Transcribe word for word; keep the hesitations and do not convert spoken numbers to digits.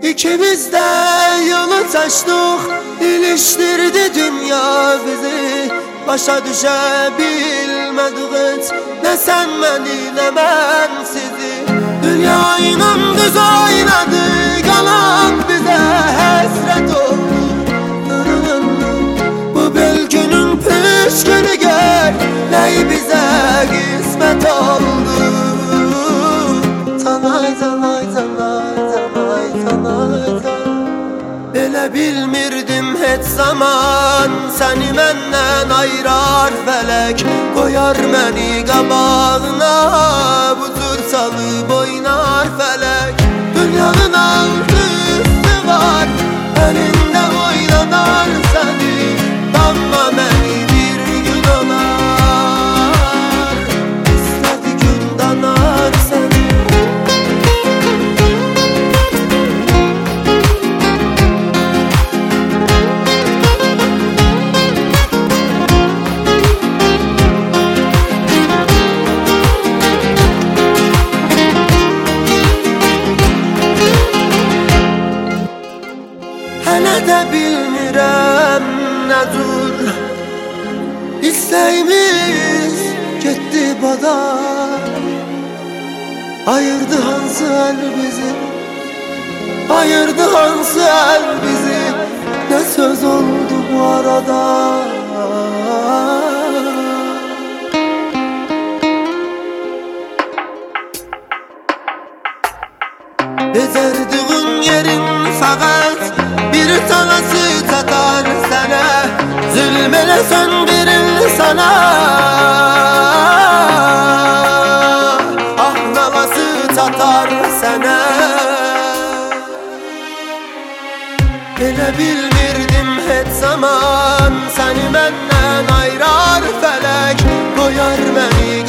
İkimiz de yolu taştık, iliştirdi dünya bizi. Başa düşebilmedik, ne sen beni ne ben sizi. Dünya inan düz oynadı, kalan bize hasret oldu. Bu bölgünün püskünü gör, ney bize kısmet oldu. Tanay tanay tanay tanay tanay tanay. Belə bilmirdim heç zaman, səni məndən ayırar fələk. Qoyar məni qabağına, bu cür salıb oynar fələk. Dünyanın altı üstü var, əlində oynanar səni. Damma məni bir gün olar, istədi gün danar səni. Hələ də bilmirəm nə cür İstəyimiz getdi bada. Ayırdı hansı əl bizi, ayırdı hansı əl bizi. Nə söz oldu bu arada. Bezərdiğin yerin fəqət bir tanası çatar sənə. Zülm eləsən bir insana, ah nalası çatar sənə. Elə bilmirdim heç zaman, səni məndən ayırar fələk. Qoyar məni